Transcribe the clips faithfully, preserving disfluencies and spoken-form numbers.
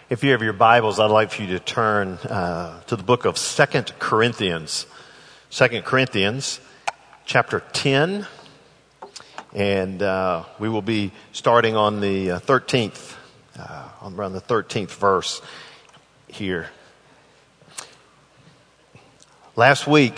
If you have your Bibles, I'd like for you to turn uh, to the book of Second Corinthians. Second Corinthians, chapter ten. And uh, we will be starting on the uh, thirteenth, uh, around the thirteenth verse here. Last week,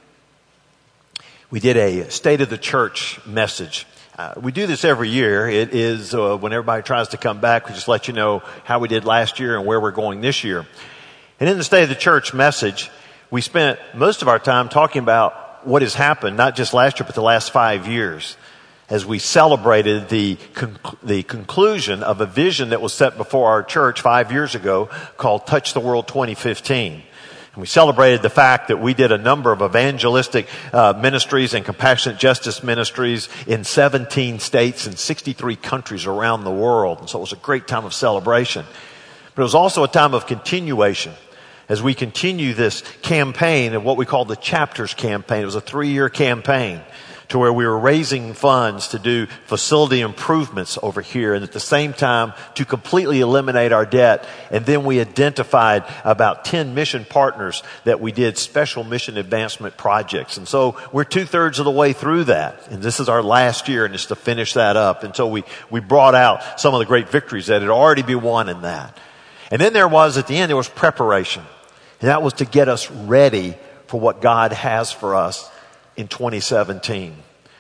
we did a State of the Church message. Uh, we do this every year. It is uh, when everybody tries to come back, we just let you know how we did last year and where we're going this year. And in the State of the Church message, we spent most of our time talking about what has happened, not just last year, but the last five years, as we celebrated the conc- the conclusion of a vision that was set before our church five years ago called Touch the World twenty fifteen. And we celebrated the fact that we did a number of evangelistic uh, ministries and compassionate justice ministries in seventeen states and sixty-three countries around the world. And so it was a great time of celebration. But it was also a time of continuation as we continue this campaign of what we call the Chapters Campaign. It was a three-year campaign to where we were raising funds to do facility improvements over here, and at the same time to completely eliminate our debt. And then we identified about ten mission partners that we did special mission advancement projects. And so we're two-thirds of the way through that. And this is our last year, and it's to finish that up. And so we, we brought out some of the great victories that had already been won in that. And then there was, at the end, there was preparation. And that was to get us ready for what God has for us in twenty seventeen.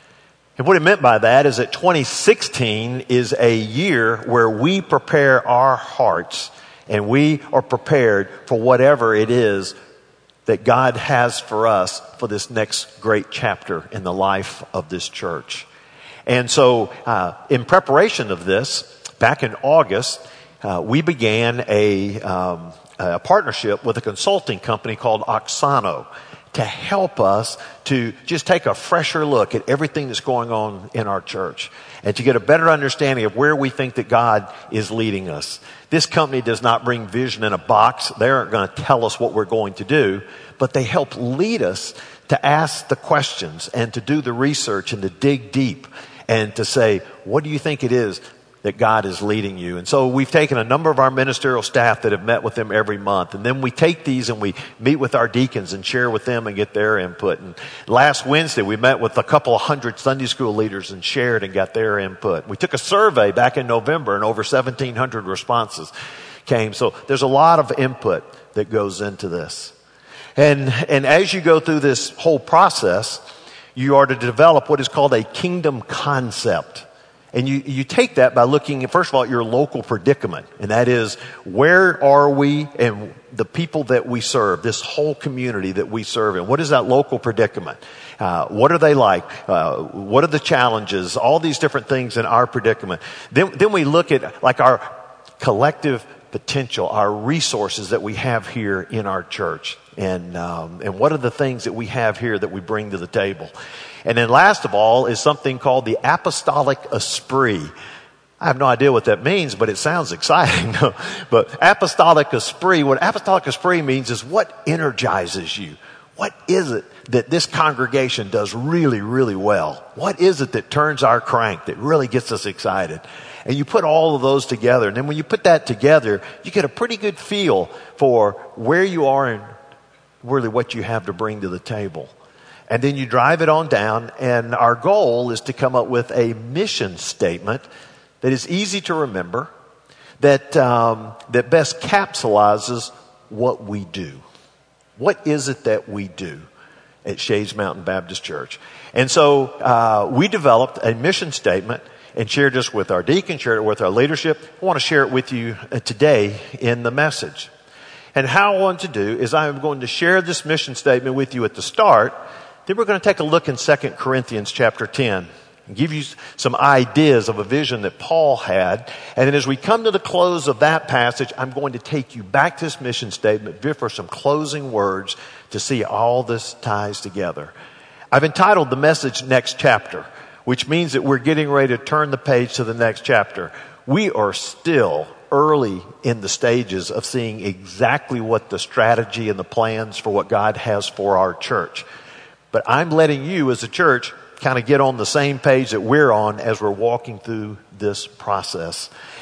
And what it meant by that is that twenty sixteen is a year where we prepare our hearts and we are prepared for whatever it is that God has for us for this next great chapter in the life of this church. And so uh, in preparation of this, back in August, uh, we began a, um, a partnership with a consulting company called Oxano, to help us to just take a fresher look at everything that's going on in our church and to get a better understanding of where we think that God is leading us. This company does not bring vision in a box. They aren't going to tell us what we're going to do, but they help lead us to ask the questions and to do the research and to dig deep and to say, what do you think it is that God is leading you? And so we've taken a number of our ministerial staff that have met with them every month. And then we take these and we meet with our deacons and share with them and get their input. And last Wednesday, we met with a couple of hundred Sunday school leaders and shared and got their input. We took a survey back in November and over seventeen hundred responses came. So there's a lot of input that goes into this. And, and as you go through this whole process, you are to develop what is called a kingdom concept. And you, you take that by looking, first of all, at your local predicament. And that is, where are we and the people that we serve, this whole community that we serve in? What is that local predicament? Uh, what are they like? Uh, what are the challenges? All these different things in our predicament. Then, then we look at like our collective potential, our resources that we have here in our church. And, um, and what are the things that we have here that we bring to the table? And then last of all is something called the apostolic esprit. I have no idea what that means, but it sounds exciting. But apostolic esprit, what apostolic esprit means is what energizes you. What is it that this congregation does really, really well? What is it that turns our crank, that really gets us excited? And you put all of those together. And then when you put that together, you get a pretty good feel for where you are and really what you have to bring to the table. And then you drive it on down, and our goal is to come up with a mission statement that is easy to remember, that um, that best capsulizes what we do. What is it that we do at Shades Mountain Baptist Church? And so uh, we developed a mission statement and shared this with our deacon, shared it with our leadership. I want to share it with you today in the message. And how I want to do is I'm going to share this mission statement with you at the start. Then we're going to take a look in Second Corinthians chapter ten and give you some ideas of a vision that Paul had. And then as we come to the close of that passage, I'm going to take you back to this mission statement for some closing words to see how all this ties together. I've entitled the message Next Chapter, which means that we're getting ready to turn the page to the next chapter. We are still early in the stages of seeing exactly what the strategy and the plans for what God has for our church. But I'm letting you as a church kind of get on the same page that we're on as we're walking through this process.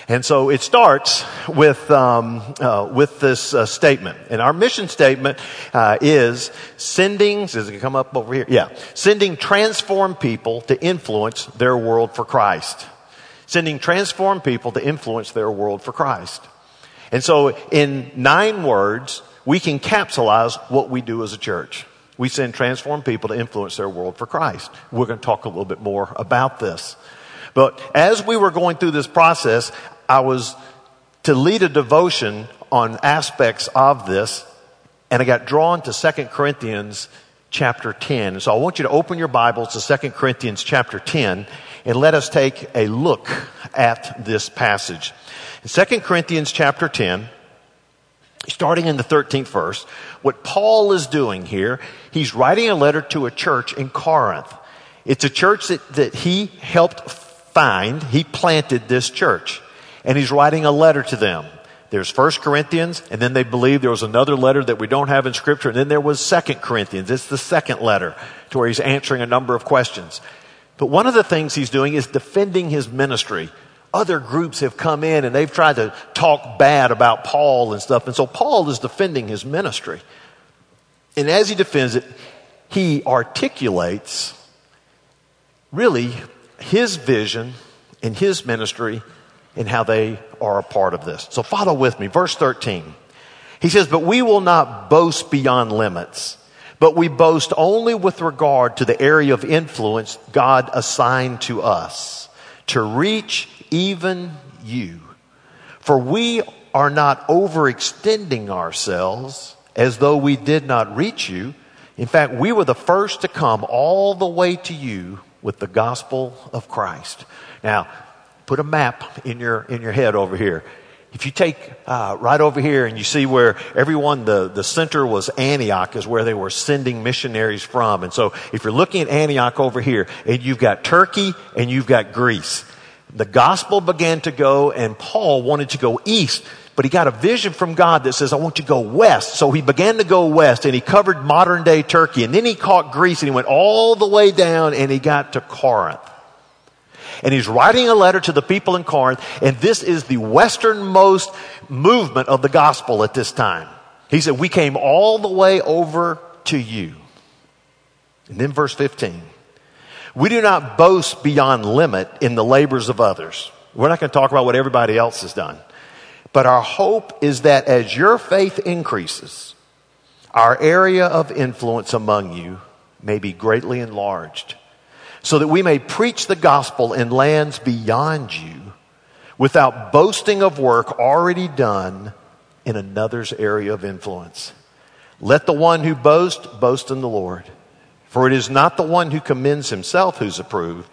And so it starts with um, uh, with this uh, statement. And our mission statement uh, is sending, does it come up over here? Yeah. Sending transformed people to influence their world for Christ. Sending transformed people to influence their world for Christ. And so in nine words, we can capsulize what we do as a church. We send transformed people to influence their world for Christ. We're going to talk a little bit more about this. But as we were going through this process, I was to lead a devotion on aspects of this, and I got drawn to Second Corinthians chapter ten. And so I want you to open your Bibles to Second Corinthians chapter ten, and let us take a look at this passage. In Second Corinthians chapter ten, starting in the thirteenth verse, what Paul is doing here, he's writing a letter to a church in Corinth. It's a church that, that he helped find. He planted this church. And he's writing a letter to them. There's First Corinthians, and then they believe there was another letter that we don't have in Scripture, and then there was Second Corinthians. It's the second letter to where he's answering a number of questions. But one of the things he's doing is defending his ministry. Other groups have come in and they've tried to talk bad about Paul and stuff. And so Paul is defending his ministry. And as he defends it, he articulates really his vision and his ministry and how they are a part of this. So follow with me. Verse thirteen. He says, "But we will not boast beyond limits, but we boast only with regard to the area of influence God assigned to us, to reach even you. For we are not overextending ourselves as though we did not reach you. In fact, we were the first to come all the way to you with the gospel of Christ." Now, put a map in your in your head over here. If you take uh, right over here and you see where everyone, the, the center was Antioch, is where they were sending missionaries from. And so if you're looking at Antioch over here, and you've got Turkey and you've got Greece. The gospel began to go, and Paul wanted to go east, but he got a vision from God that says, "I want you to go west." So he began to go west, and he covered modern day Turkey, and then he caught Greece, and he went all the way down, and he got to Corinth. And he's writing a letter to the people in Corinth, and this is the westernmost movement of the gospel at this time. He said, "We came all the way over to you." And then verse fifteen. "We do not boast beyond limit in the labors of others." We're not going to talk about what everybody else has done. "But our hope is that as your faith increases, our area of influence among you may be greatly enlarged, so that we may preach the gospel in lands beyond you without boasting of work already done in another's area of influence. Let the one who boasts boast in the Lord. For it is not the one who commends himself who's approved,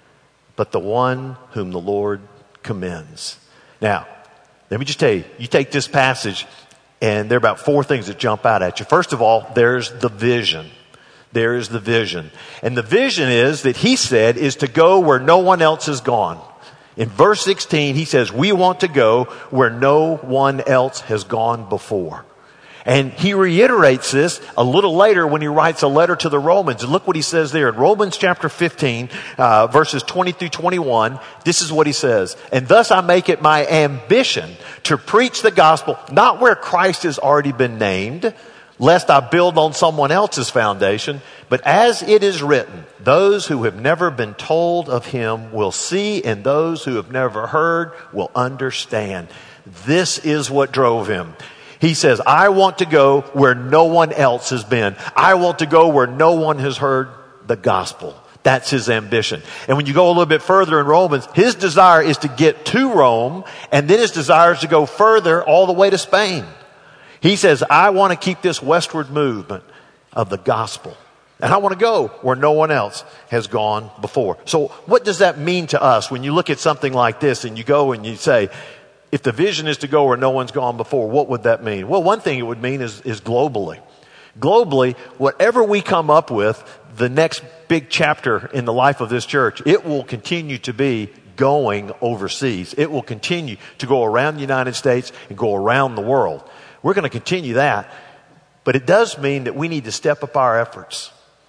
but the one whom the Lord commends." Now, let me just tell you, you take this passage and there are about four things that jump out at you. First of all, there's the vision. There is the vision. And the vision is that he said is to go where no one else has gone. In verse sixteen, he says, we want to go where no one else has gone before. And he reiterates this a little later when he writes a letter to the Romans. And look what he says there in Romans chapter fifteen, uh, verses twenty through twenty-one. This is what he says. "And thus I make it my ambition to preach the gospel, not where Christ has already been named, lest I build on someone else's foundation. But as it is written, those who have never been told of him will see, and those who have never heard will understand." This is what drove him. He says, I want to go where no one else has been. I want to go where no one has heard the gospel. That's his ambition. And when you go a little bit further in Romans, his desire is to get to Rome, and then his desire is to go further all the way to Spain. He says, I want to keep this westward movement of the gospel. And I want to go where no one else has gone before. So what does that mean to us when you look at something like this and you go and you say, if the vision is to go where no one's gone before, what would that mean? Well, one thing it would mean is, is globally. Globally, whatever we come up with, the next big chapter in the life of this church, it will continue to be going overseas. It will continue to go around the United States and go around the world. We're going to continue that. But it does mean that we need to step up our efforts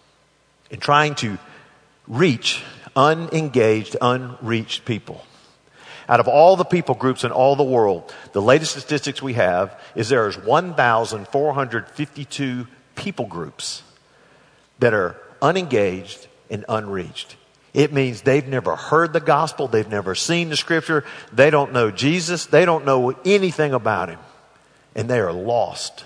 in trying to reach unengaged, unreached people. Out of all the people groups in all the world, the latest statistics we have is there is one thousand four hundred fifty-two people groups that are unengaged and unreached. It means they've never heard the gospel. They've never seen the scripture. They don't know Jesus. They don't know anything about him. And they are lost.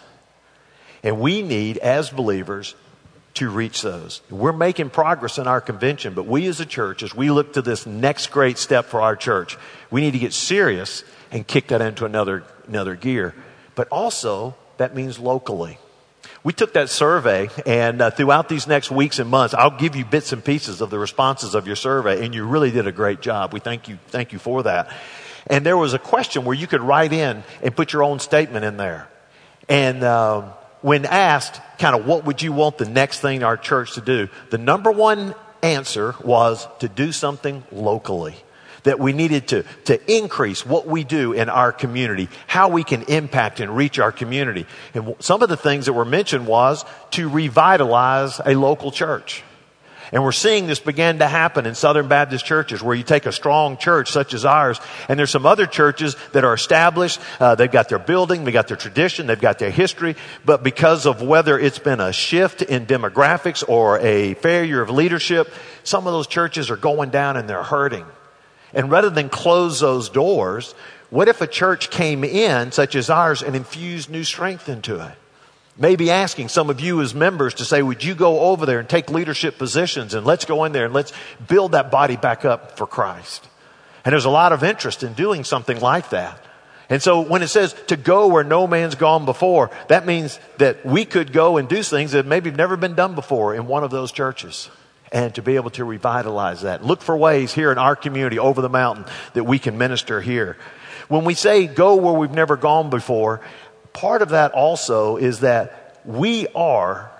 And we need, as believers, to reach those. We're making progress in our convention, but we as a church, as we look to this next great step for our church, we need to get serious and kick that into another, another gear. But also, that means locally. We took that survey, and uh, throughout these next weeks and months, I'll give you bits and pieces of the responses of your survey, and you really did a great job. We thank you, thank you for that. And there was a question where you could write in and put your own statement in there. And um, when asked, kind of what would you want the next thing our church to do, the number one answer was to do something locally. That we needed to, to increase what we do in our community, how we can impact and reach our community. And some of the things that were mentioned was to revitalize a local church. And we're seeing this begin to happen in Southern Baptist churches where you take a strong church such as ours, and there's some other churches that are established. Uh, they've got their building, they've got their tradition, they've got their history. But because of whether it's been a shift in demographics or a failure of leadership, some of those churches are going down and they're hurting. And rather than close those doors, what if a church came in, such as ours, and infused new strength into it? Maybe asking some of you as members to say, would you go over there and take leadership positions, and let's go in there and let's build that body back up for Christ. And there's a lot of interest in doing something like that. And so when it says to go where no man's gone before, that means that we could go and do things that maybe have never been done before in one of those churches. And to be able to revitalize that. Look for ways here in our community over the mountain that we can minister here. When we say go where we've never gone before, part of that also is that we are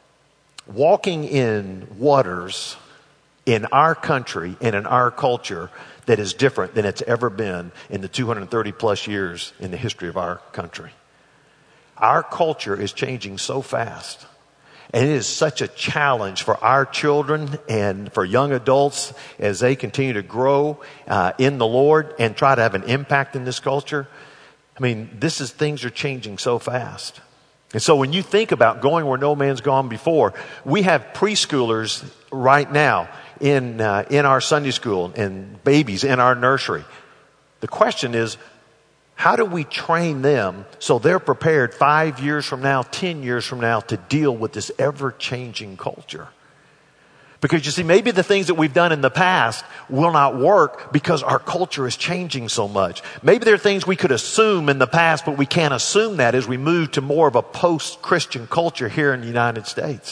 walking in waters in our country and in our culture that is different than it's ever been in the two hundred thirty plus years in the history of our country. Our culture is changing so fast. And it is such a challenge for our children and for young adults as they continue to grow uh, in the Lord and try to have an impact in this culture. I mean, this is, things are changing so fast. And so when you think about going where no man's gone before, we have preschoolers right now in uh, in our Sunday school and babies in our nursery. The question is, how do we train them so they're prepared five years from now, ten years from now to deal with this ever-changing culture? Because you see, maybe the things that we've done in the past will not work because our culture is changing so much. Maybe there are things we could assume in the past, but we can't assume that as we move to more of a post-Christian culture here in the United States.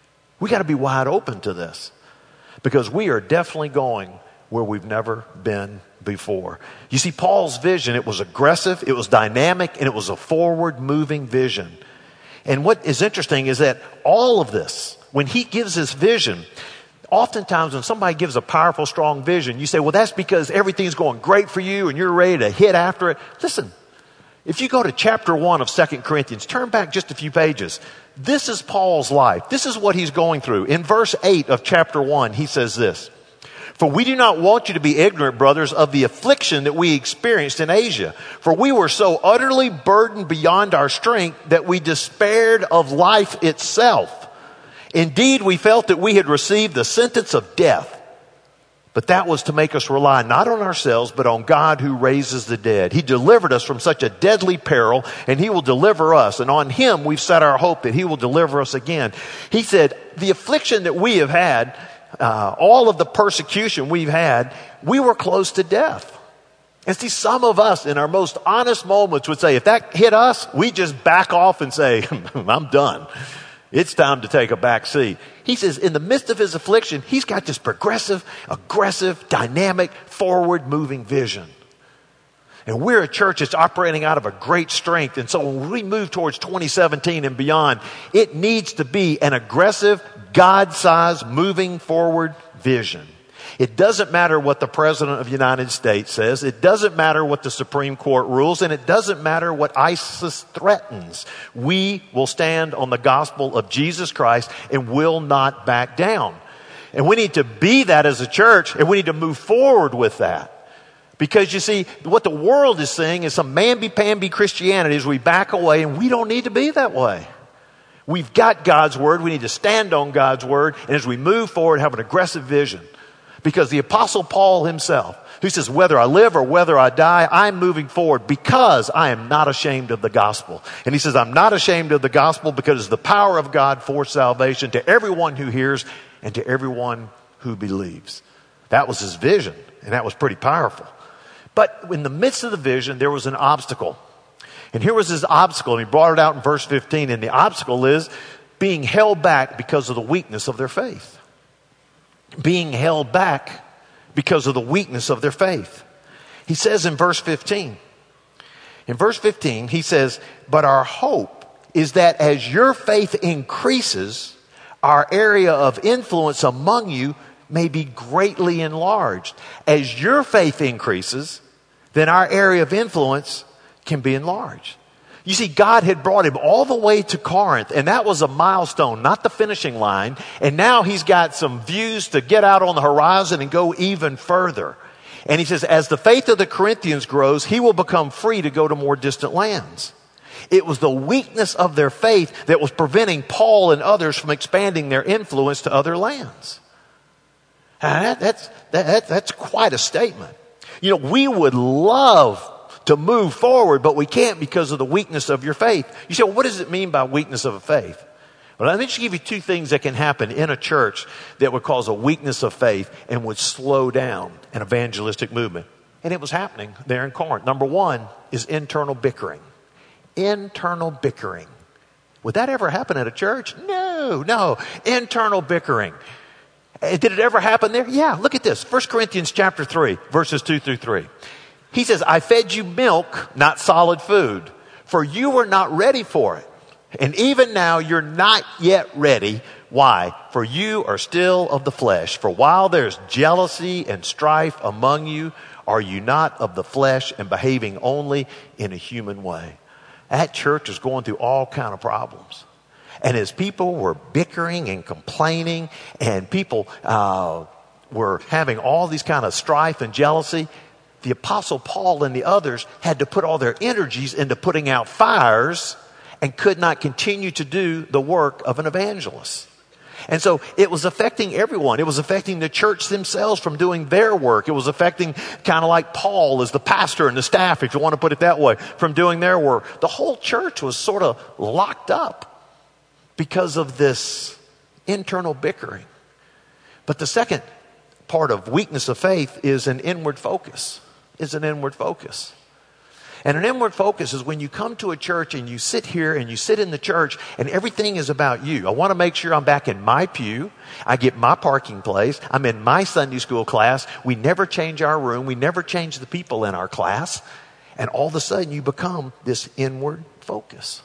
We got to be wide open to this because we are definitely going where we've never been before. You see, Paul's vision, it was aggressive, it was dynamic, and it was a forward-moving vision. And what is interesting is that all of this, when he gives this vision, oftentimes when somebody gives a powerful, strong vision, you say, well, that's because everything's going great for you and you're ready to hit after it. Listen, if you go to chapter one of Second Corinthians, turn back just a few pages. This is Paul's life. This is what he's going through. In verse eight of chapter one, he says this, "For we do not want you to be ignorant, brothers, of the affliction that we experienced in Asia. For we were so utterly burdened beyond our strength that we despaired of life itself. Indeed, we felt that we had received the sentence of death. But that was to make us rely not on ourselves, but on God who raises the dead. He delivered us from such a deadly peril, and he will deliver us. And on him we've set our hope that he will deliver us again." He said, the affliction that we have had, Uh, all of the persecution we've had, we were close to death. And see, some of us in our most honest moments would say, if that hit us, we just back off and say, I'm done. It's time to take a back seat. He says, in the midst of his affliction, he's got this progressive, aggressive, dynamic, forward-moving vision. And we're a church that's operating out of a great strength. And so when we move towards twenty seventeen and beyond, it needs to be an aggressive, God-sized, moving forward vision. It doesn't matter what the President of the United States says. It doesn't matter what the Supreme Court rules. And it doesn't matter what ISIS threatens. We will stand on the gospel of Jesus Christ and will not back down. And we need to be that as a church, and we need to move forward with that. Because you see, what the world is seeing is some mamby-pamby Christianity as we back away, and we don't need to be that way. We've got God's word. We need to stand on God's word. And as we move forward, have an aggressive vision. Because the Apostle Paul himself, who says, whether I live or whether I die, I'm moving forward because I am not ashamed of the gospel. And he says, I'm not ashamed of the gospel because it's the power of God for salvation to everyone who hears and to everyone who believes. That was his vision, and that was pretty powerful. But in the midst of the vision, there was an obstacle. And here was his obstacle, and he brought it out in verse fifteen. And the obstacle is being held back because of the weakness of their faith. Being held back because of the weakness of their faith. He says in verse fifteen, in verse fifteen, he says, but our hope is that as your faith increases, our area of influence among you may be greatly enlarged. As your faith increases, then our area of influence can be enlarged. You see, God had brought him all the way to Corinth, and that was a milestone, not the finishing line. And now he's got some views to get out on the horizon and go even further. And he says, as the faith of the Corinthians grows, he will become free to go to more distant lands. It was the weakness of their faith that was preventing Paul and others from expanding their influence to other lands. And that, that's, that, that's quite a statement. You know, we would love to move forward, but we can't because of the weakness of your faith. You say, well, what does it mean by weakness of a faith? Well, let me just give you two things that can happen in a church that would cause a weakness of faith and would slow down an evangelistic movement. And it was happening there in Corinth. Number one is internal bickering. Internal bickering. Would that ever happen at a church? No, no. Internal bickering. Did it ever happen there? Yeah, look at this. First Corinthians chapter three, verses two through three. He says, I fed you milk, not solid food, for you were not ready for it. And even now you're not yet ready. Why? For you are still of the flesh. For while there's jealousy and strife among you, are you not of the flesh and behaving only in a human way? That church is going through all kind of problems. And as people were bickering and complaining, and people uh, were having all these kind of strife and jealousy, the Apostle Paul and the others had to put all their energies into putting out fires and could not continue to do the work of an evangelist. And so it was affecting everyone. It was affecting the church themselves from doing their work. It was affecting kind of like Paul as the pastor and the staff, if you want to put it that way, from doing their work. The whole church was sort of locked up because of this internal bickering. But the second part of weakness of faith is an inward focus. Is an inward focus. And an inward focus is when you come to a church and you sit here and you sit in the church and everything is about you. I want to make sure I'm back in my pew. I get my parking place. I'm in my Sunday school class. We never change our room. We never change the people in our class. And all of a sudden you become this inward focus.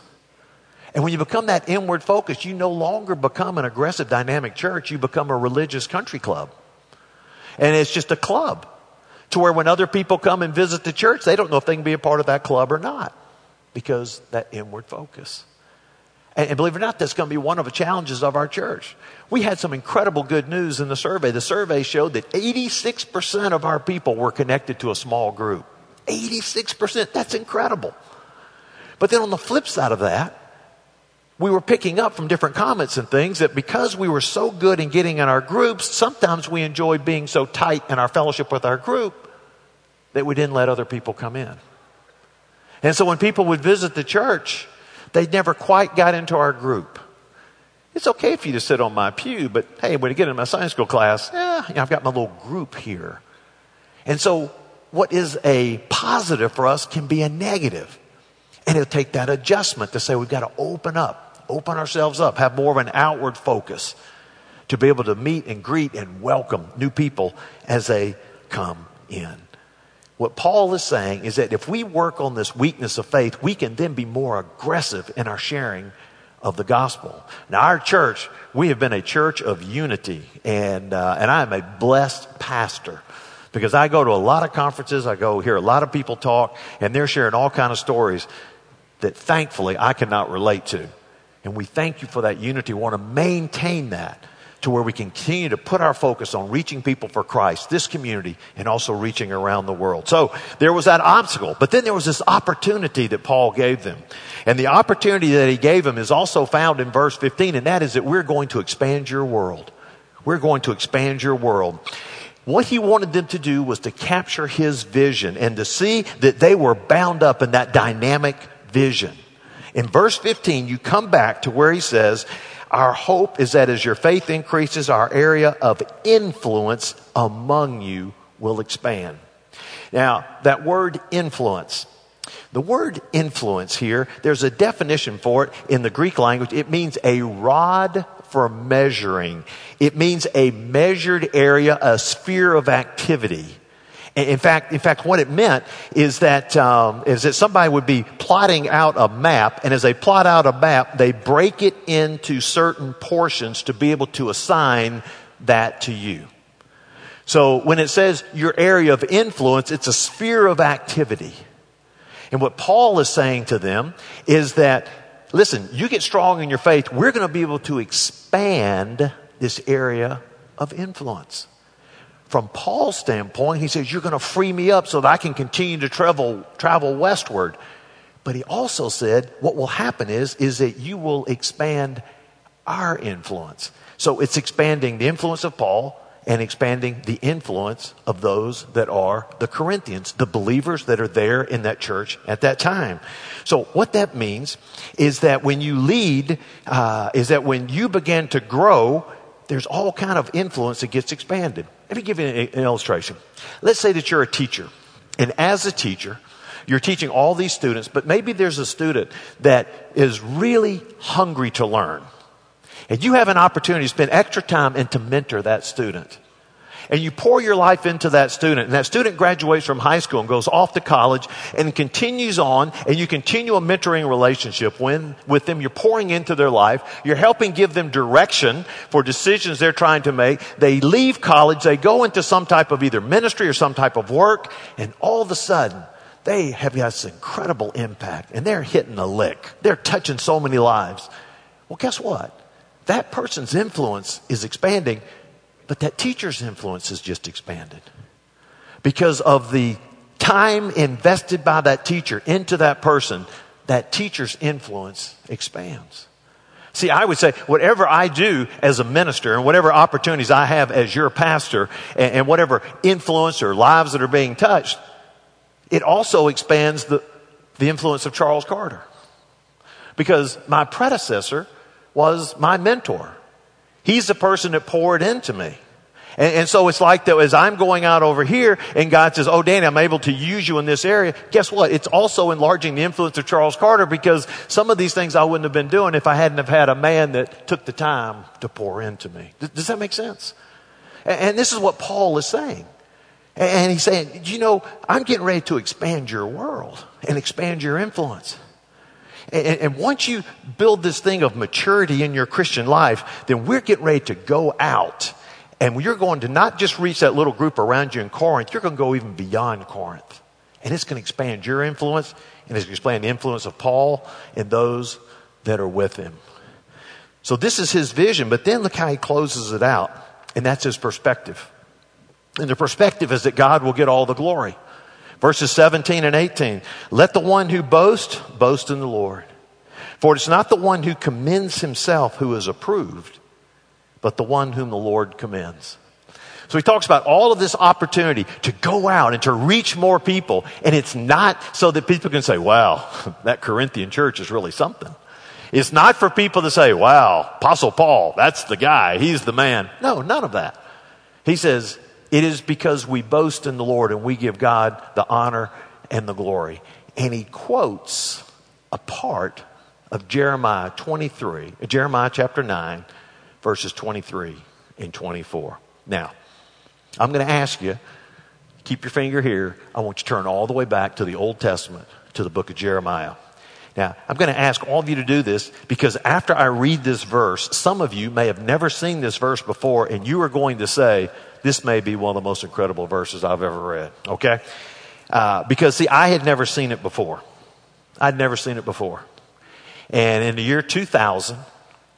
And when you become that inward focus, you no longer become an aggressive, dynamic church. You become a religious country club. And it's just a club. To where when other people come and visit the church, they don't know if they can be a part of that club or not. Because that inward focus. And, and believe it or not, that's going to be one of the challenges of our church. We had some incredible good news in the survey. The survey showed that eighty-six percent of our people were connected to a small group. eighty-six percent. That's incredible. But then on the flip side of that, we were picking up from different comments and things that because we were so good in getting in our groups, sometimes we enjoyed being so tight in our fellowship with our group that we didn't let other people come in. And so when people would visit the church, they never quite got into our group. It's okay for you to sit on my pew, but hey, when you get in my Sunday school class, eh, you know, I've got my little group here. And so what is a positive for us can be a negative. And it'll take that adjustment to say we've got to open up, open ourselves up, have more of an outward focus to be able to meet and greet and welcome new people as they come in. What Paul is saying is that if we work on this weakness of faith, we can then be more aggressive in our sharing of the gospel. Now, our church, we have been a church of unity, and uh, and I am a blessed pastor. Because I go to a lot of conferences, I go hear a lot of people talk, and they're sharing all kind of stories that thankfully I cannot relate to. And we thank you for that unity. We want to maintain that to where we can continue to put our focus on reaching people for Christ, this community, and also reaching around the world. So there was that obstacle, but then there was this opportunity that Paul gave them. And the opportunity that he gave them is also found in verse fifteen, and that is that we're going to expand your world. We're going to expand your world. What he wanted them to do was to capture his vision and to see that they were bound up in that dynamic vision. In verse fifteen, you come back to where he says, our hope is that as your faith increases, our area of influence among you will expand. Now, that word influence, the word influence here, there's a definition for it in the Greek language. It means a rod for measuring. It means a measured area, a sphere of activity. In fact, in fact, what it meant is that um, is that somebody would be plotting out a map, and as they plot out a map, they break it into certain portions to be able to assign that to you. So when it says your area of influence, it's a sphere of activity. And what Paul is saying to them is that, listen, you get strong in your faith, we're going to be able to expand this area of influence. From Paul's standpoint, he says, you're going to free me up so that I can continue to travel, travel westward. But he also said, what will happen is, is that you will expand our influence. So it's expanding the influence of Paul and expanding the influence of those that are the Corinthians, the believers that are there in that church at that time. So what that means is that when you lead, uh, is that when you begin to grow, there's all kind of influence that gets expanded. Let me give you an, an illustration. Let's say that you're a teacher, and as a teacher, you're teaching all these students, but maybe there's a student that is really hungry to learn. And you have an opportunity to spend extra time and to mentor that student. And you pour your life into that student, and that student graduates from high school and goes off to college and continues on, and you continue a mentoring relationship when, with them. You're pouring into their life. You're helping give them direction for decisions they're trying to make. They leave college. They go into some type of either ministry or some type of work, and all of a sudden, they have got this incredible impact, and they're hitting a lick. They're touching so many lives. Well, guess what? That person's influence is expanding, but that teacher's influence has just expanded because of the time invested by that teacher into that person. That teacher's influence expands. See, I would say whatever I do as a minister and whatever opportunities I have as your pastor and, and whatever influence or lives that are being touched, it also expands the, the influence of Charles Carter, because my predecessor was my mentor. He's the person that poured into me. And, and so it's like that as I'm going out over here and God says, oh, Danny, I'm able to use you in this area. Guess what? It's also enlarging the influence of Charles Carter, because some of these things I wouldn't have been doing if I hadn't have had a man that took the time to pour into me. Does, does that make sense? And, and this is what Paul is saying. And, and he's saying, you know, I'm getting ready to expand your world and expand your influence. And, and once you build this thing of maturity in your Christian life, then we're getting ready to go out. And you're going to not just reach that little group around you in Corinth, you're going to go even beyond Corinth. And it's going to expand your influence, and it's going to expand the influence of Paul and those that are with him. So this is his vision, but then look how he closes it out. And that's his perspective. And the perspective is that God will get all the glory. Verses seventeen and eighteen. Let the one who boasts, boast in the Lord. For it's not the one who commends himself who is approved, but the one whom the Lord commends. So he talks about all of this opportunity to go out and to reach more people. And it's not so that people can say, wow, that Corinthian church is really something. It's not for people to say, wow, Apostle Paul, that's the guy. He's the man. No, none of that. He says, it is because we boast in the Lord and we give God the honor and the glory. And he quotes a part of Jeremiah twenty-three, Jeremiah chapter nine, verses twenty-three and twenty-four. Now, I'm going to ask you, keep your finger here. I want you to turn all the way back to the Old Testament, to the book of Jeremiah. Now, I'm going to ask all of you to do this because after I read this verse, some of you may have never seen this verse before, and you are going to say, this may be one of the most incredible verses I've ever read, okay? Uh, because, see, I had never seen it before. I'd never seen it before. And in the year two thousand,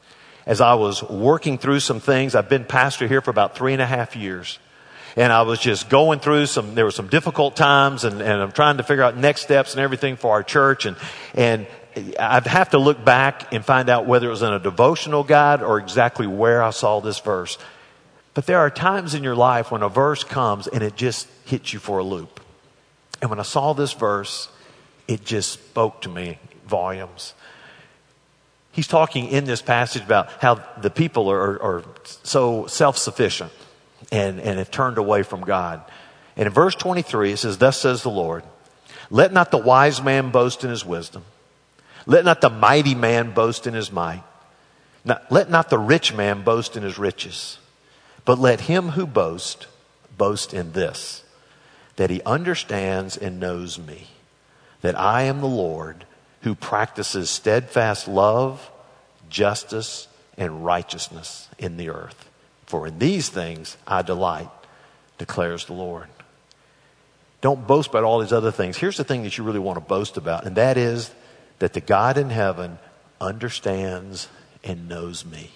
as I was working through some things. I've been pastor here for about three and a half years. And I was just going through some, there were some difficult times, and, and I'm trying to figure out next steps and everything for our church. And, and I'd have to look back and find out whether it was in a devotional guide or exactly where I saw this verse. But there are times in your life when a verse comes and it just hits you for a loop. And when I saw this verse, it just spoke to me volumes. He's talking in this passage about how the people are, are so self-sufficient and, and have turned away from God. And in verse twenty-three, it says, "Thus says the Lord, let not the wise man boast in his wisdom. Let not the mighty man boast in his might. Not, let not the rich man boast in his riches. But let him who boasts boast in this, that he understands and knows me, that I am the Lord who practices steadfast love, justice, and righteousness in the earth. For in these things I delight, declares the Lord." Don't boast about all these other things. Here's the thing that you really want to boast about, and that is that the God in heaven understands and knows me.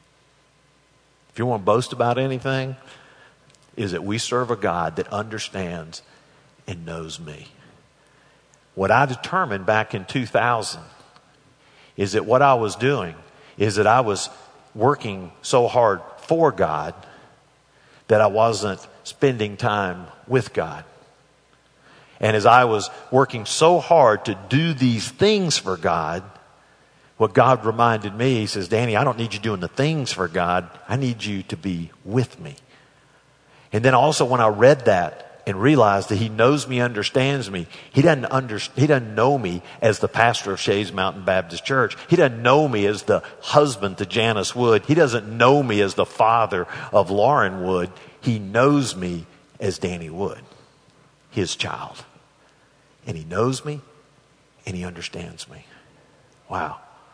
If you want to boast about anything, is that we serve a God that understands and knows me. What I determined back in two thousand is that what I was doing is that I was working so hard for God that I wasn't spending time with God. And as I was working so hard to do these things for God, what God reminded me, he says, "Danny, I don't need you doing the things for God. I need you to be with me." And then also when I read that and realized that he knows me, understands me, he doesn't under, he doesn't know me as the pastor of Shays Mountain Baptist Church. He doesn't know me as the husband to Janice Wood. He doesn't know me as the father of Lauren Wood. He knows me as Danny Wood, his child. And he knows me and he understands me. Wow.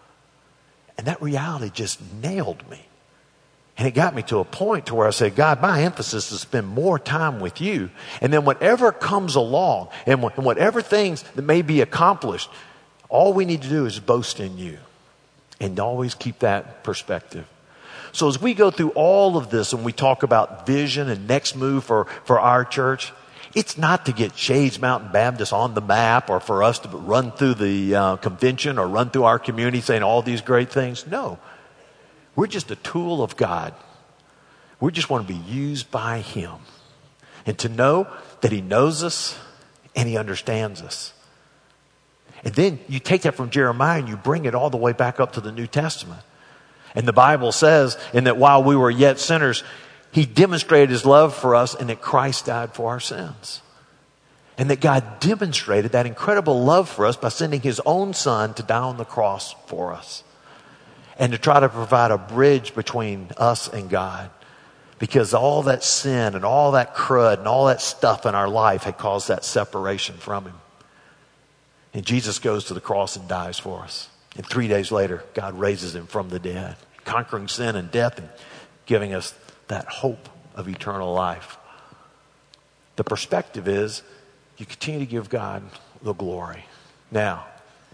And that reality just nailed me. And it got me to a point to where I said, "God, my emphasis is to spend more time with you. And then whatever comes along and whatever things that may be accomplished, all we need to do is boast in you." And always keep that perspective. So as we go through all of this and we talk about vision and next move for, for our church, it's not to get Shades Mountain Baptist on the map or for us to run through the uh, convention or run through our community saying all these great things. No. We're just a tool of God. We just want to be used by him. And to know that he knows us and he understands us. And then you take that from Jeremiah and you bring it all the way back up to the New Testament. And the Bible says, in that while we were yet sinners, he demonstrated his love for us and that Christ died for our sins. And that God demonstrated that incredible love for us by sending his own son to die on the cross for us. And to try to provide a bridge between us and God. Because all that sin and all that crud and all that stuff in our life had caused that separation from him. And Jesus goes to the cross and dies for us. And three days later, God raises him from the dead. Conquering sin and death and giving us that hope of eternal life. The perspective is you continue to give God the glory. Now,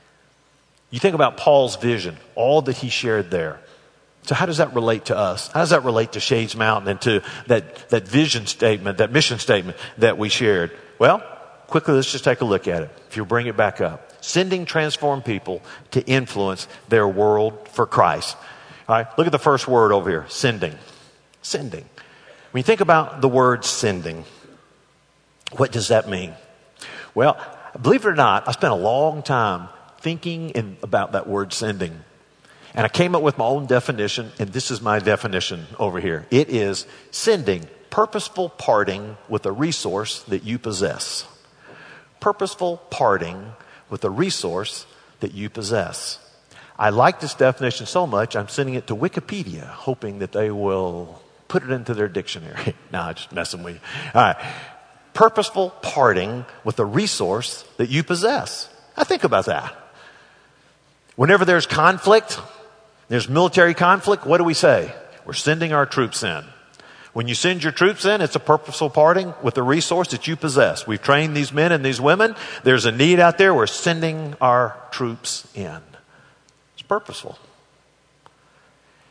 you think about Paul's vision, all that he shared there. So how does that relate to us? How does that relate to Shades Mountain and to that, that vision statement, that mission statement that we shared? Well, quickly, let's just take a look at it. If you'll bring it back up. Sending transformed people to influence their world for Christ. All right, look at the first word over here, sending. Sending. When you think about the word sending, what does that mean? Well, believe it or not, I spent a long time thinking in, about that word sending. And I came up with my own definition, and this is my definition over here. It is sending, purposeful parting with a resource that you possess. Purposeful parting with a resource that you possess. I like this definition so much, I'm sending it to Wikipedia, hoping that they will put it into their dictionary. No, I'm just messing with you. All right. Purposeful parting with a resource that you possess. Now think about that. Whenever there's conflict, there's military conflict, what do we say? We're sending our troops in. When you send your troops in, it's a purposeful parting with a resource that you possess. We've trained these men and these women. There's a need out there. We're sending our troops in. It's purposeful.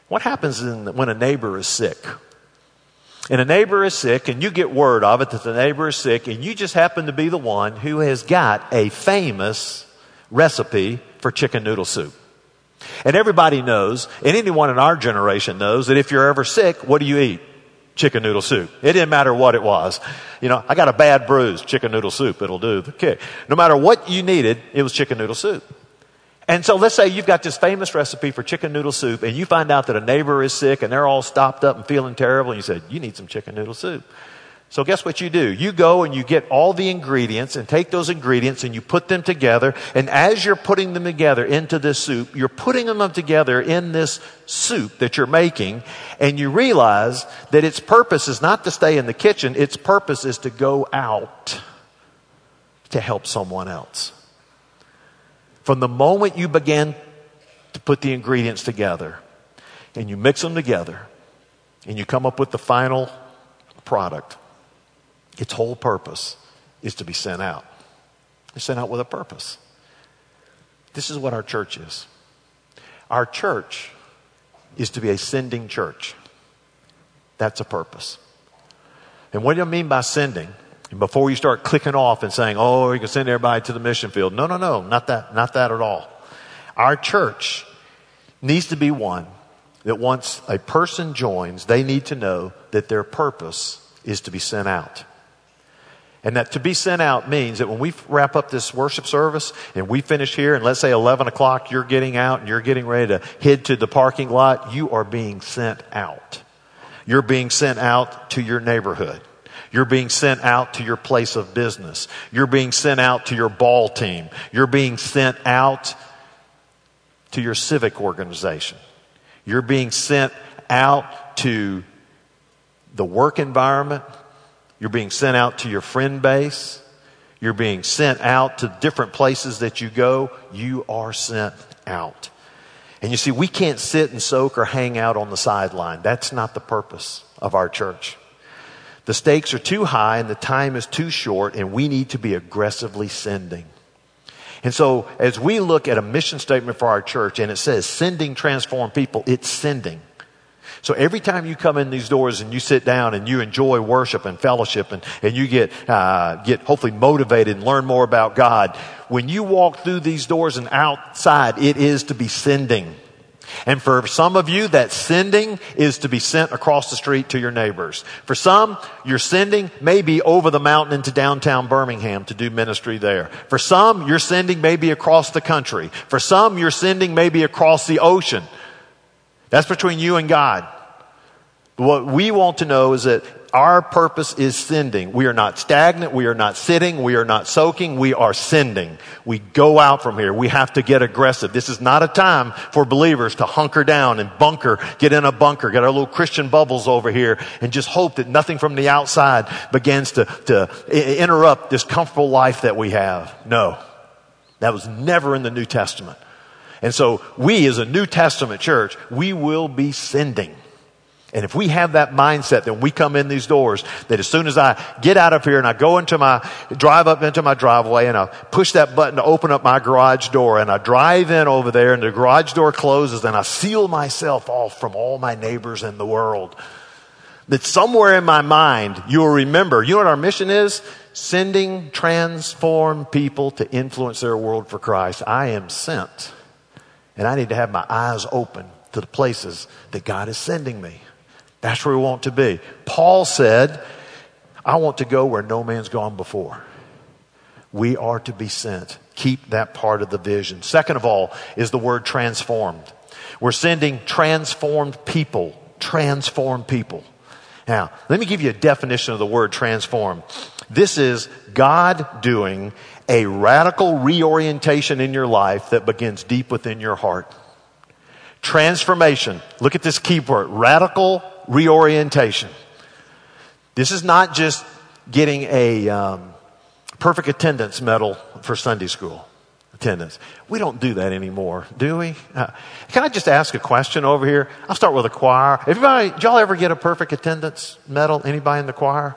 What happens in, when a neighbor is sick? And a neighbor is sick and you get word of it that the neighbor is sick and you just happen to be the one who has got a famous recipe for chicken noodle soup. And everybody knows, and anyone in our generation knows, that if you're ever sick, what do you eat? Chicken noodle soup. It didn't matter what it was. You know, I got a bad bruise, chicken noodle soup, it'll do the kick. No matter what you needed, it was chicken noodle soup. And so let's say you've got this famous recipe for chicken noodle soup and you find out that a neighbor is sick and they're all stopped up and feeling terrible and you said, you need some chicken noodle soup. So guess what you do? You go and you get all the ingredients and take those ingredients and you put them together. And as you're putting them together into this soup, you're putting them together in this soup that you're making. And you realize that its purpose is not to stay in the kitchen. Its purpose is to go out to help someone else. From the moment you begin to put the ingredients together and you mix them together and you come up with the final product, its whole purpose is to be sent out. It's sent out with a purpose. This is what our church is. Our church is to be a sending church. That's a purpose. And what do I mean by sending? And before you start clicking off and saying, oh, you can send everybody to the mission field. No, no, no, not that, not that at all. Our church needs to be one that once a person joins, they need to know that their purpose is to be sent out. And that to be sent out means that when we wrap up this worship service and we finish here and let's say eleven o'clock, you're getting out and you're getting ready to head to the parking lot, you are being sent out. You're being sent out to your neighborhood. You're being sent out to your place of business. You're being sent out to your ball team. You're being sent out to your civic organization. You're being sent out to the work environment. You're being sent out to your friend base. You're being sent out to different places that you go. You are sent out. And you see, we can't sit and soak or hang out on the sideline. That's not the purpose of our church. The stakes are too high and the time is too short, and we need to be aggressively sending. And so as we look at a mission statement for our church and it says sending transform people, it's sending. So every time you come in these doors and you sit down and you enjoy worship and fellowship and, and you get, uh, get hopefully motivated and learn more about God, when you walk through these doors and outside, it is to be sending. And for some of you, that sending is to be sent across the street to your neighbors. For some, your sending may be over the mountain into downtown Birmingham to do ministry there. For some, your sending may be across the country. For some, your sending may be across the ocean. That's between you and God. What we want to know is that our purpose is sending. We are not stagnant. We are not sitting. We are not soaking. We are sending. We go out from here. We have to get aggressive. This is not a time for believers to hunker down and bunker, get in a bunker, get our little Christian bubbles over here and just hope that nothing from the outside begins to, to interrupt this comfortable life that we have. No, that was never in the New Testament. And so we as a New Testament church, we will be sending. And if we have that mindset, then we come in these doors, that as soon as I get out of here and I go into my, drive up into my driveway and I push that button to open up my garage door and I drive in over there and the garage door closes and I seal myself off from all my neighbors in the world. That somewhere in my mind, you'll remember, you know what our mission is? Sending transformed people to influence their world for Christ. I am sent. And I need to have my eyes open to the places that God is sending me. That's where we want to be. Paul said, I want to go where no man's gone before. We are to be sent. Keep that part of the vision. Second of all is the word transformed. We're sending transformed people. Transformed people. Now, let me give you a definition of the word transformed. This is God doing a radical reorientation in your life that begins deep within your heart. Transformation. Look at this key word. Radical reorientation. This is not just getting a um, perfect attendance medal for Sunday school attendance. We don't do that anymore, do we? Uh, can I just ask a question over here? I'll start with the choir. Everybody, did y'all ever get a perfect attendance medal? Anybody in the choir?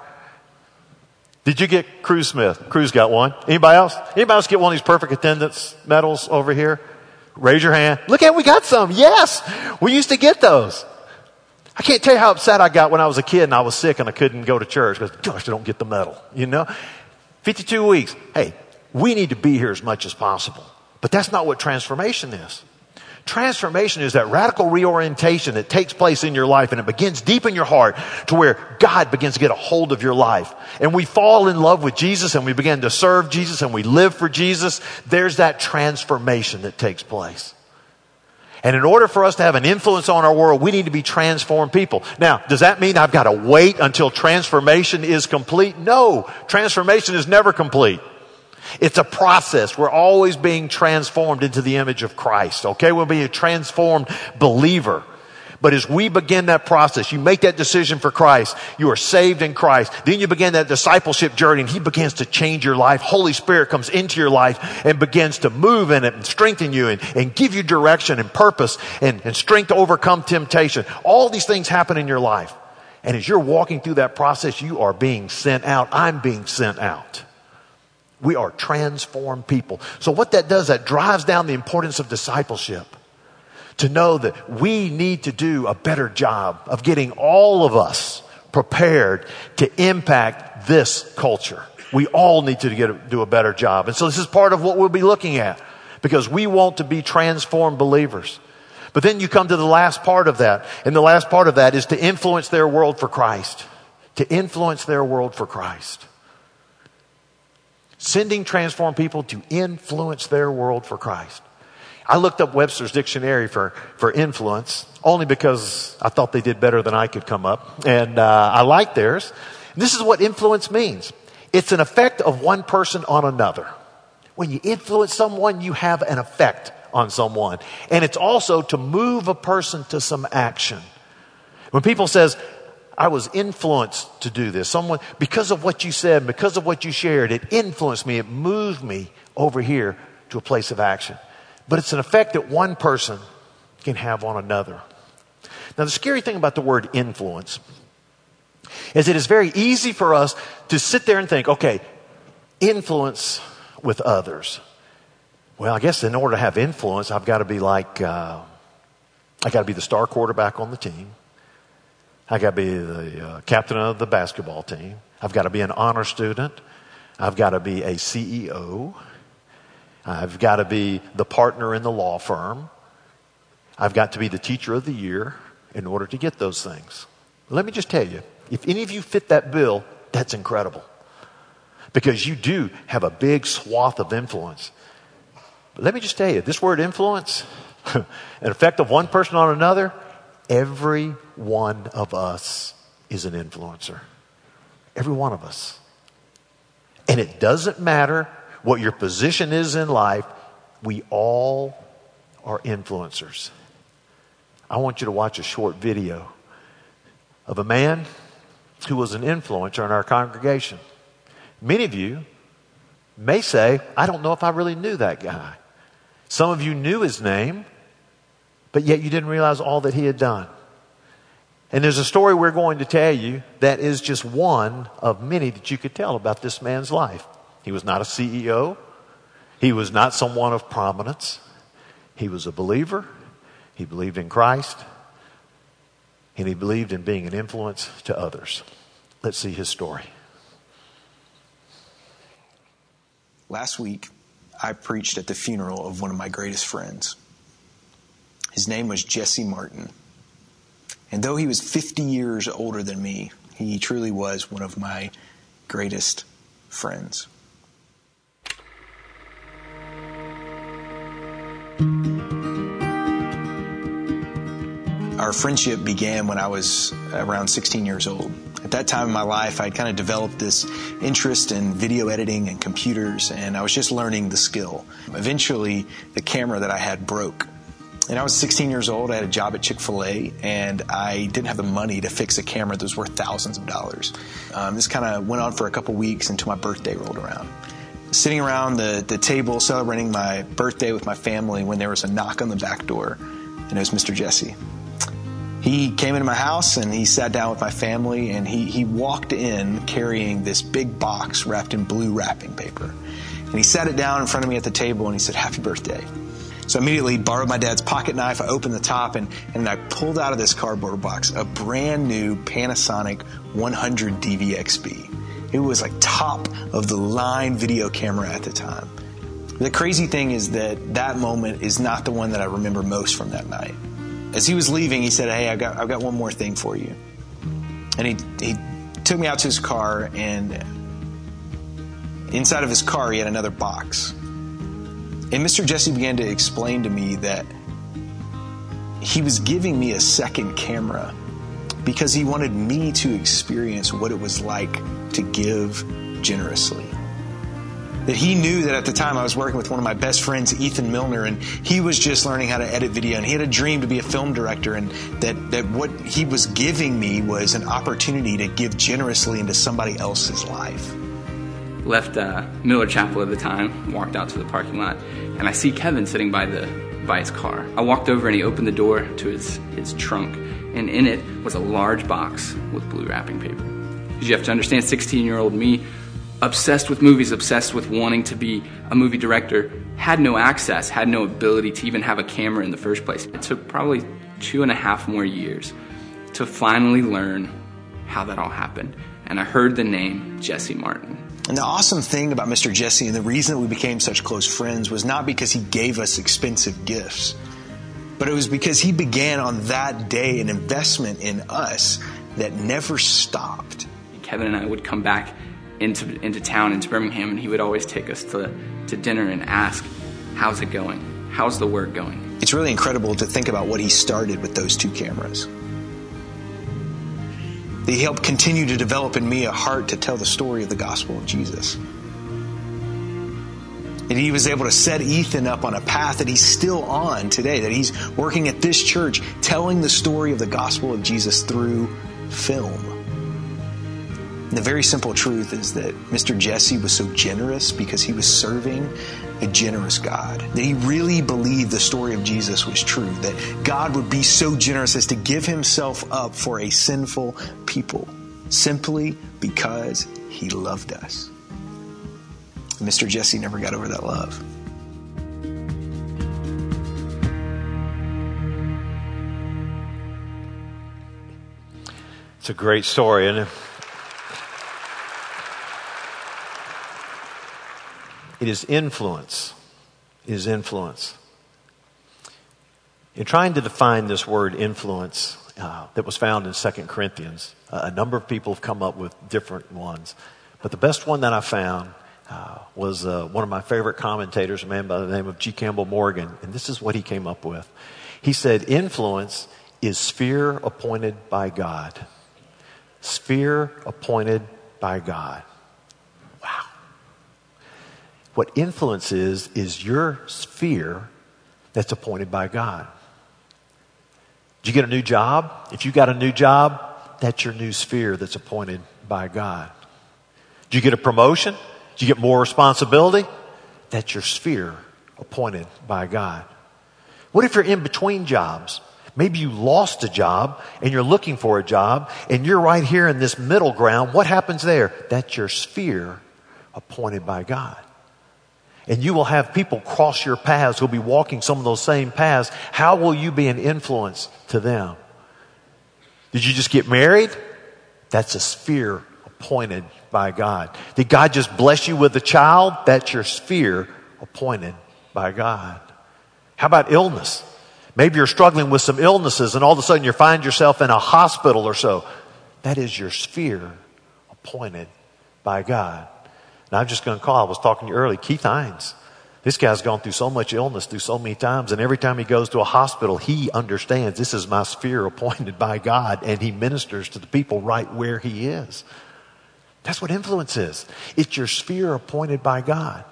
Did you get Cruz Smith? Cruz got one. Anybody else? Anybody else get one of these perfect attendance medals over here? Raise your hand. Look at, we got some. Yes. We used to get those. I can't tell you how upset I got when I was a kid and I was sick and I couldn't go to church because, gosh, I don't get the medal, you know? fifty-two weeks. Hey, we need to be here as much as possible. But that's not what transformation is. Transformation is that radical reorientation that takes place in your life, and it begins deep in your heart to where God begins to get a hold of your life. And we fall in love with Jesus and we begin to serve Jesus and we live for Jesus. There's that transformation that takes place. And in order for us to have an influence on our world, we need to be transformed people. Now, does that mean I've got to wait until transformation is complete? No, transformation is never complete. It's a process. We're always being transformed into the image of Christ. Okay, we'll be a transformed believer. But as we begin that process, you make that decision for Christ. You are saved in Christ. Then you begin that discipleship journey and He begins to change your life. Holy Spirit comes into your life and begins to move in it and strengthen you and, and give you direction and purpose and, and strength to overcome temptation. All these things happen in your life. And as you're walking through that process, you are being sent out. I'm being sent out. We are transformed people. So what that does, that drives down the importance of discipleship. To know that we need to do a better job of getting all of us prepared to impact this culture. We all need to get, do a better job. And so this is part of what we'll be looking at, because we want to be transformed believers. But then you come to the last part of that. And the last part of that is to influence their world for Christ. To influence their world for Christ. Sending transformed people to influence their world for Christ. I looked up Webster's dictionary for, for influence only because I thought they did better than I could come up. And uh, I like theirs. And this is what influence means. It's an effect of one person on another. When you influence someone, you have an effect on someone. And it's also to move a person to some action. When people says, I was influenced to do this. Someone, because of what you said, because of what you shared, it influenced me. It moved me over here to a place of action. But it's an effect that one person can have on another. Now, the scary thing about the word influence is it is very easy for us to sit there and think, okay, influence with others. Well, I guess in order to have influence, I've got to be like, uh, I got to be the star quarterback on the team. I got to be the uh, captain of the basketball team. I've got to be an honor student. I've got to be a C E O. I've got to be the partner in the law firm. I've got to be the teacher of the year in order to get those things. Let me just tell you, if any of you fit that bill, that's incredible. Because you do have a big swath of influence. But let me just tell you, this word influence, an effect of one person on another, every one of us is an influencer. Every one of us. And it doesn't matter what your position is in life, we all are influencers. I want you to watch a short video of a man who was an influencer in our congregation. Many of you may say, I don't know if I really knew that guy. Some of you knew his name, but yet you didn't realize all that he had done. And there's a story we're going to tell you that is just one of many that you could tell about this man's life. He was not a C E O. He was not someone of prominence. He was a believer. He believed in Christ. And he believed in being an influence to others. Let's see his story. Last week, I preached at the funeral of one of my greatest friends. His name was Jesse Martin. And though he was fifty years older than me, he truly was one of my greatest friends. Our friendship began when I was around sixteen years old. At that time in my life, I'd kind of developed this interest in video editing and computers, and I was just learning the skill. Eventually, the camera that I had broke. And I was sixteen years old. I had a job at Chick-fil-A, and I didn't have the money to fix a camera that was worth thousands of dollars. Um, this kind of went on for a couple weeks until my birthday rolled around. Sitting around the, the table celebrating my birthday with my family when there was a knock on the back door, and it was Mister Jesse. He came into my house and he sat down with my family, and he, he walked in carrying this big box wrapped in blue wrapping paper. And he sat it down in front of me at the table and he said, "Happy birthday." So I immediately borrowed my dad's pocket knife. I opened the top and, and I pulled out of this cardboard box a brand new Panasonic one hundred D V X B. It was like top of the line video camera at the time. The crazy thing is that that moment is not the one that I remember most from that night. As he was leaving, he said, "Hey, I've got, I've got one more thing for you." And he, he took me out to his car, and inside of his car, he had another box. And Mister Jesse began to explain to me that he was giving me a second camera because he wanted me to experience what it was like to give generously. That he knew that at the time I was working with one of my best friends, Ethan Milner, and he was just learning how to edit video, and he had a dream to be a film director, and that, that what he was giving me was an opportunity to give generously into somebody else's life. Left uh, Miller Chapel at the time, walked out to the parking lot, and I see Kevin sitting by the by his car. I walked over and he opened the door to his, his trunk, and in it was a large box with blue wrapping paper. Because you have to understand, sixteen-year-old me, obsessed with movies, obsessed with wanting to be a movie director, had no access, had no ability to even have a camera in the first place. It took probably two and a half more years to finally learn how that all happened. And I heard the name Jesse Martin. And the awesome thing about Mister Jesse, and the reason that we became such close friends, was not because he gave us expensive gifts, but it was because he began on that day an investment in us that never stopped. Kevin and I would come back into into town, into Birmingham, and he would always take us to, to dinner and ask, "How's it going? How's the work going?" It's really incredible to think about what he started with those two cameras. He helped continue to develop in me a heart to tell the story of the gospel of Jesus. And he was able to set Ethan up on a path that he's still on today, that he's working at this church, telling the story of the gospel of Jesus through film. And the very simple truth is that Mister Jesse was so generous because he was serving a generous God. That he really believed the story of Jesus was true. That God would be so generous as to give himself up for a sinful people simply because he loved us. And Mister Jesse never got over that love. It's a great story, isn't it? It is influence. It is influence. In trying to define this word influence uh, that was found in Second Corinthians, uh, a number of people have come up with different ones. But the best one that I found uh, was uh, one of my favorite commentators, a man by the name of G. Campbell Morgan. And this is what he came up with. He said, influence is sphere appointed by God. Sphere appointed by God. Wow. What influence is, is your sphere that's appointed by God. Did you get a new job? If you got a new job, that's your new sphere that's appointed by God. Did you get a promotion? Did you get more responsibility? That's your sphere appointed by God. What if you're in between jobs? Maybe you lost a job and you're looking for a job and you're right here in this middle ground. What happens there? That's your sphere appointed by God. And you will have people cross your paths who'll be walking some of those same paths. How will you be an influence to them? Did you just get married? That's a sphere appointed by God. Did God just bless you with a child? That's your sphere appointed by God. How about illness? Maybe you're struggling with some illnesses and all of a sudden you find yourself in a hospital or so. That is your sphere appointed by God. And I'm just going to call, I was talking to you earlier, Keith Hines. This guy's gone through so much illness through so many times, and every time he goes to a hospital, he understands this is my sphere appointed by God, and he ministers to the people right where he is. That's what influence is. It's your sphere appointed by God.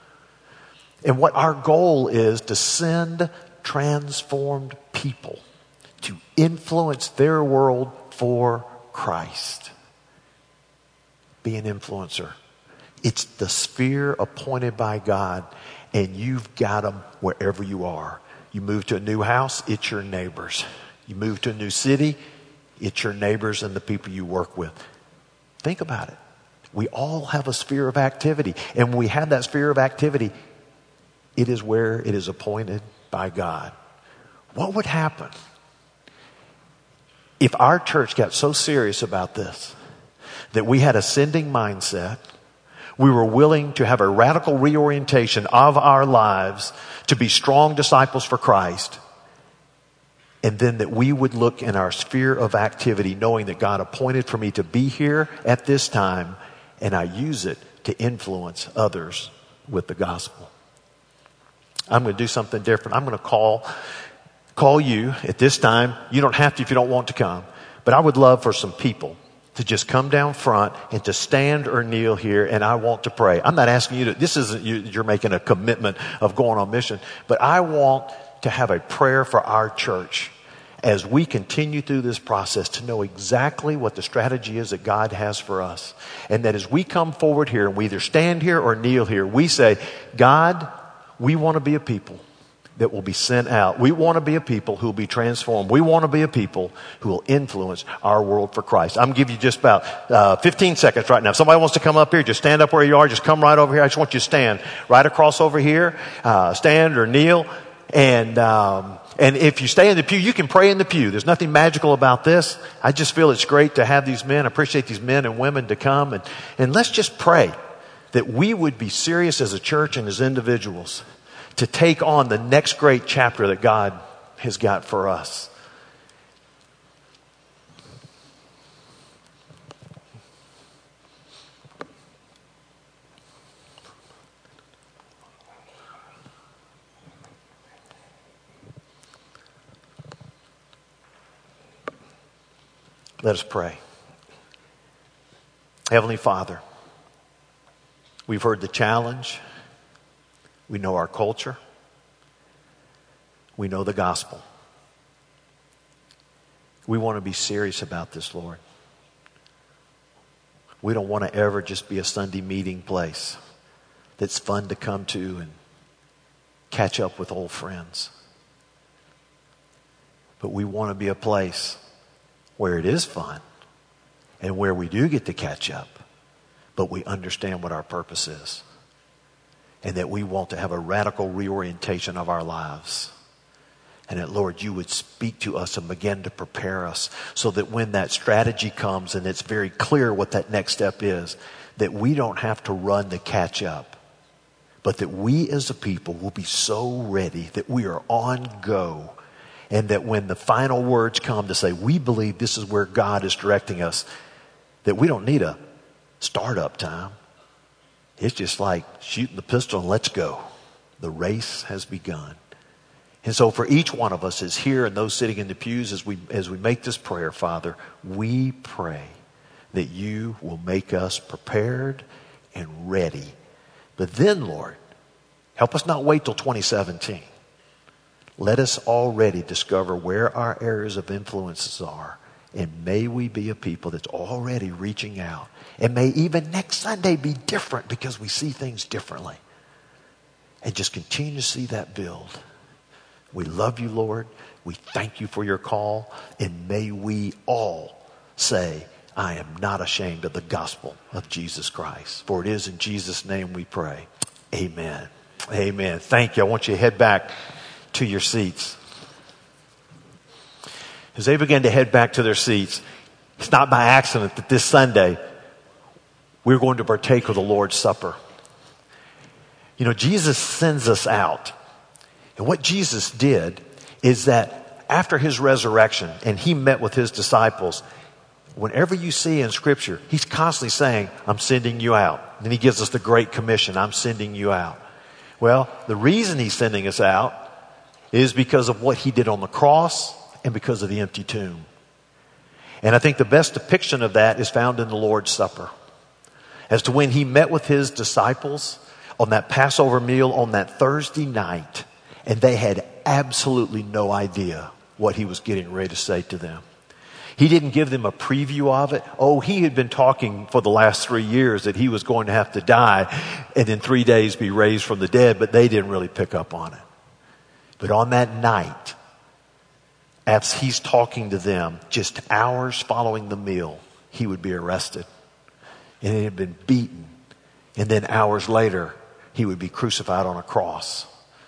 And what our goal is to send transformed people to influence their world for Christ. Be an influencer. It's the sphere appointed by God, and you've got them wherever you are. You move to a new house, it's your neighbors. You move to a new city, it's your neighbors and the people you work with. Think about it. We all have a sphere of activity, and when we have that sphere of activity, it is where it is appointed by God. What would happen if our church got so serious about this that we had a sending mindset, we were willing to have a radical reorientation of our lives to be strong disciples for Christ, and then that we would look in our sphere of activity knowing that God appointed for me to be here at this time, and I use it to influence others with the gospel. I'm going to do something different. I'm going to call call you at this time. You don't have to if you don't want to come, but I would love for some people to just come down front and to stand or kneel here, and I want to pray. I'm not asking you to, this isn't you, you're making a commitment of going on mission, but I want to have a prayer for our church as we continue through this process to know exactly what the strategy is that God has for us. And that as we come forward here and we either stand here or kneel here, we say, God, we want to be a people that will be sent out. We want to be a people who will be transformed. We want to be a people who will influence our world for Christ. I'm going to give you just about uh, fifteen seconds right now. If somebody wants to come up here, just stand up where you are. Just come right over here. I just want you to stand right across over here. Uh, stand or kneel. And um, and if you stay in the pew, you can pray in the pew. There's nothing magical about this. I just feel it's great to have these men. I appreciate these men and women to come. And, and let's just pray that we would be serious as a church and as individuals to take on the next great chapter that God has got for us. Let us pray. Heavenly Father, we've heard the challenge. We know our culture. We know the gospel. We want to be serious about this, Lord. We don't want to ever just be a Sunday meeting place that's fun to come to and catch up with old friends. But we want to be a place where it is fun and where we do get to catch up, but we understand what our purpose is. And that we want to have a radical reorientation of our lives. And that, Lord, you would speak to us and begin to prepare us so that when that strategy comes and it's very clear what that next step is, that we don't have to run to catch up, but that we as a people will be so ready that we are on go. And that when the final words come to say, we believe this is where God is directing us, that we don't need a startup time. It's just like shooting the pistol and let's go. The race has begun. And so for each one of us is here and those sitting in the pews as we as we make this prayer, Father, we pray that you will make us prepared and ready. But then, Lord, help us not wait till twenty seventeen. Let us already discover where our areas of influences are. And may we be a people that's already reaching out. And may even next Sunday be different because we see things differently. And just continue to see that build. We love you, Lord. We thank you for your call. And may we all say, I am not ashamed of the gospel of Jesus Christ. For it is in Jesus' name we pray. Amen. Amen. Thank you. I want you to head back to your seats. As they begin to head back to their seats, it's not by accident that this Sunday we're going to partake of the Lord's Supper. You know, Jesus sends us out. And what Jesus did is that after his resurrection and he met with his disciples, whenever you see in Scripture, he's constantly saying, I'm sending you out. Then he gives us the Great Commission, I'm sending you out. Well, the reason he's sending us out is because of what he did on the cross and because of the empty tomb. And I think the best depiction of that is found in the Lord's Supper. As to when he met with his disciples on that Passover meal on that Thursday night, and they had absolutely no idea what he was getting ready to say to them. He didn't give them a preview of it. Oh, he had been talking for the last three years that he was going to have to die and in three days be raised from the dead, but they didn't really pick up on it. But on that night, as he's talking to them, just hours following the meal, he would be arrested. And he had been beaten. And then hours later, he would be crucified on a cross.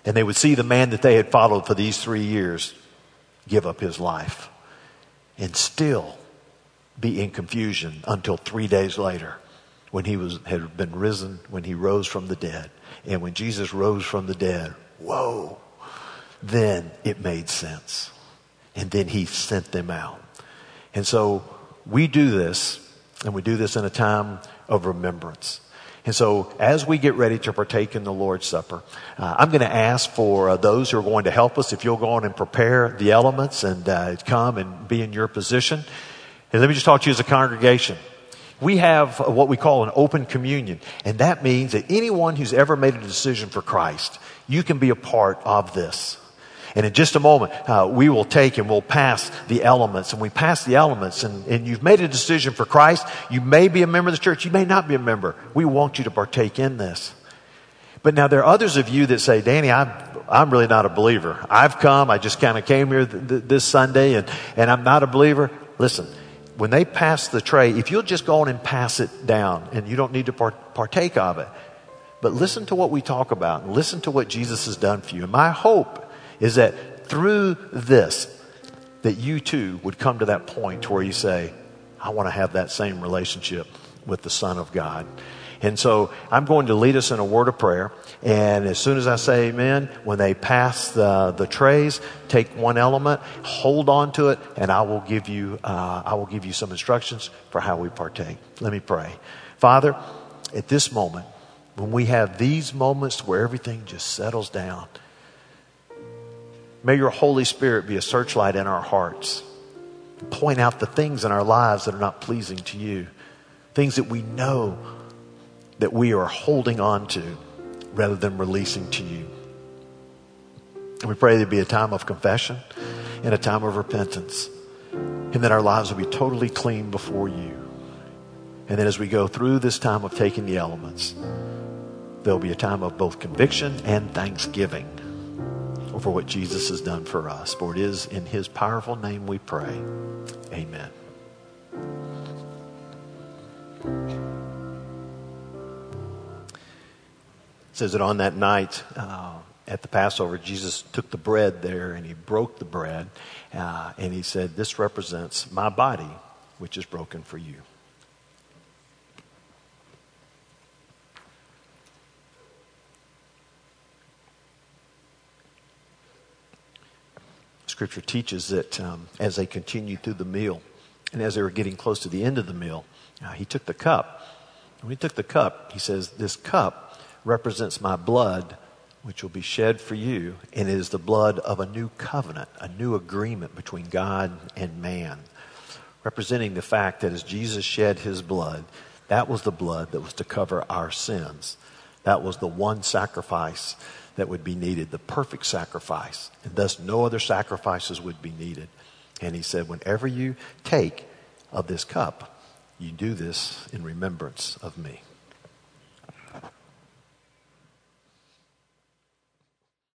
And they would see the man that they had followed for these three years give up his life and still be in confusion until three days later when he was had been risen, when he rose from the dead. And when Jesus rose from the dead, whoa, then it made sense. And then he sent them out. And so we do this, and we do this in a time of remembrance. And so as we get ready to partake in the Lord's Supper, uh, I'm going to ask for uh, those who are going to help us, if you'll go on and prepare the elements and uh, come and be in your position. And let me just talk to you as a congregation. We have what we call an open communion. And that means that anyone who's ever made a decision for Christ, you can be a part of this. And in just a moment, uh, we will take and we'll pass the elements. And we pass the elements, and, and you've made a decision for Christ. You may be a member of the church. You may not be a member. We want you to partake in this. But now there are others of you that say, Danny, I'm, I'm really not a believer. I've come. I just kind of came here th- th- this Sunday, and, and I'm not a believer. Listen, when they pass the tray, if you'll just go on and pass it down, and you don't need to part- partake of it. But listen to what we talk about, and listen to what Jesus has done for you. And my hope is that through this, that you too would come to that point where you say, I want to have that same relationship with the Son of God. And so I'm going to lead us in a word of prayer. And as soon as I say amen, when they pass the, the trays, take one element, hold on to it, and I will give you, uh, I will give you some instructions for how we partake. Let me pray. Father, at this moment, when we have these moments where everything just settles down, may your Holy Spirit be a searchlight in our hearts. Point out the things in our lives that are not pleasing to you. Things that we know that we are holding on to rather than releasing to you. And we pray there'd be a time of confession and a time of repentance. And that our lives will be totally clean before you. And then as we go through this time of taking the elements, there'll be a time of both conviction and thanksgiving for what Jesus has done for us. For it is in his powerful name we pray. Amen. It says that on that night uh, at the Passover, Jesus took the bread there and he broke the bread. Uh, and he said, this represents my body, which is broken for you. Scripture teaches that um, as they continued through the meal, and as they were getting close to the end of the meal, uh, he took the cup. When he took the cup, he says, this cup represents my blood, which will be shed for you, and it is the blood of a new covenant, a new agreement between God and man, representing the fact that as Jesus shed his blood, that was the blood that was to cover our sins. That was the one sacrifice that would be needed, the perfect sacrifice. And thus no other sacrifices would be needed. And he said, whenever you take of this cup, you do this in remembrance of me.